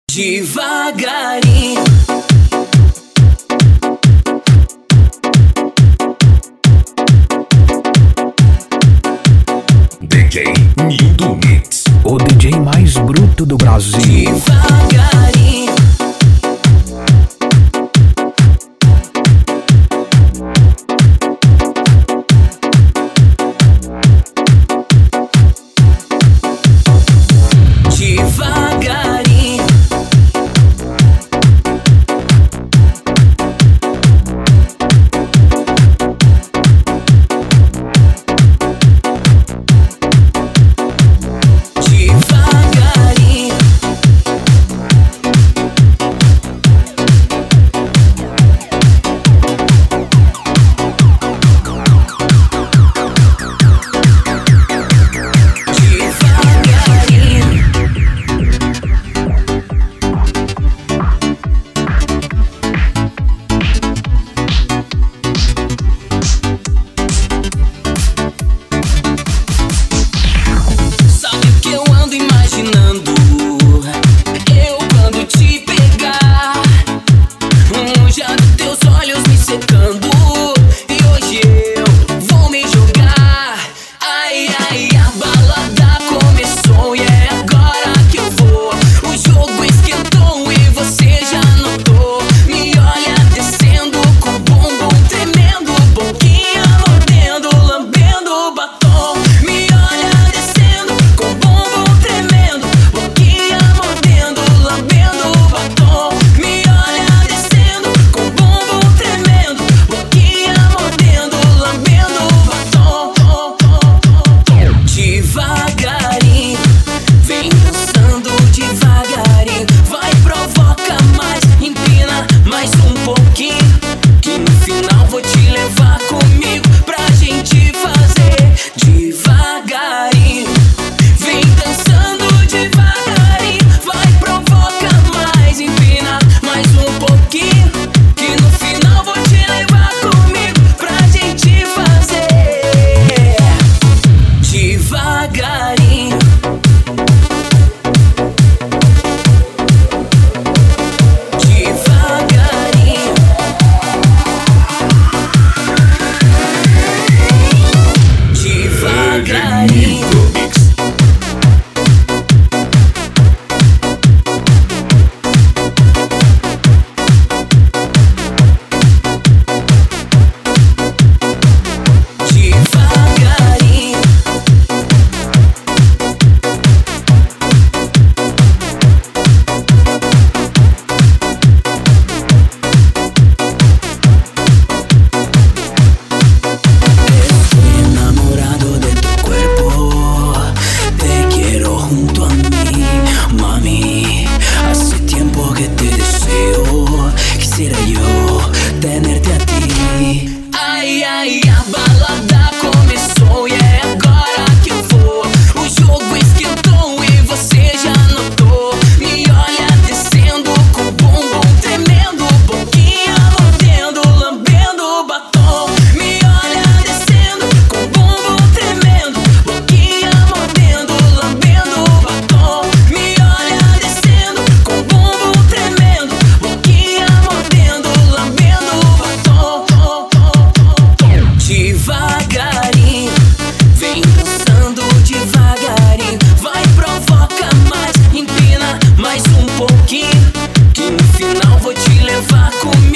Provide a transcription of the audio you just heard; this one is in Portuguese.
Devagarinho. DJ Nildo Mix, o DJ mais bruto do Brasil. Devagarinho. Devagarinho. Devagarinho. Sabe o que eu ando imaginando? Eu quando te pegar, já dos teus olhos me secando. E hoje eu vou me jogar. Ai, ai, a balada começou e é agora que eu vou. O jogo esquentou e você já notou. Me olha descendo com o bumbum tremendo, boquinha mordendo, lambendo batom. Me olha descendo com o bumbum tremendo, boquinha mordendo, lambendo batom. Me olha descendo com o bumbum tremendo, boquinha mordendo, lambendo batom. Devagarinho, vem dançando devagarinho. Vai, provoca mais, empina mais um pouquinho, que no final vou te levar comigo pra gente fazer devagarinho. Vem dançando devagarinho. Vai, provoca mais, empina mais um pouquinho, que no final vou te levar comigo pra gente fazer devagarinho. Devagarinho. Devagarinho. Nildo Mix. Devagarinho. Estoy enamorado de tu cuerpo, te quiero junto a mí, mami. Hace tiempo que te deseo, quisiera yo tenerte a ti. Ai, ai, a balada começou e é agora que eu vou. O jogo esquentou e você já notou. Me olha descendo com o bumbum tremendo, boquinha mordendo, lambendo batom. Me olha descendo com o bumbum tremendo, boquinha mordendo, lambendo batom. Me olha descendo com o bumbum tremendo, boquinha mordendo, lambendo batom. Devagarinho, vem dançando devagarinho. Vai, provoca mais, empina mais um pouquinho, que no final vou te levar comigo